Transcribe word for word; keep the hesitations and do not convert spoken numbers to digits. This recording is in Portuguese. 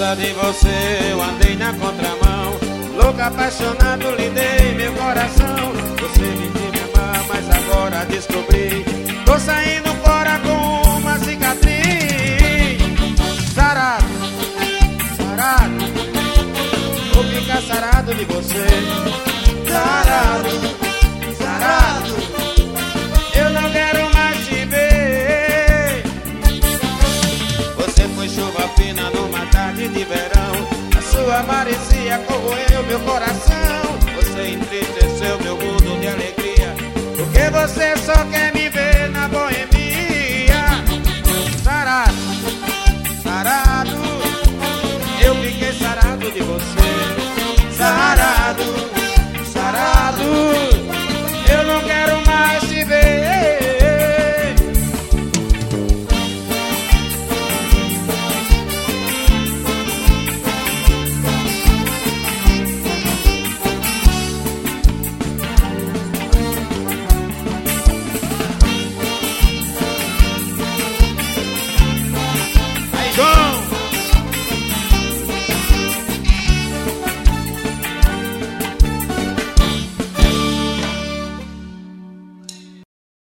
causa de você eu andei na contramão. Louco, apaixonado, lhe dei meu coração. Você me deu me amar, mas agora descobri. Tô saindo fora com uma cicatriz. Sarado, sarado, vou ficar sarado de você. Sarado, sarado, eu não quero mais te ver. Você foi chuva fina numa tarde de verão. A sua maresia corroeu meu coração.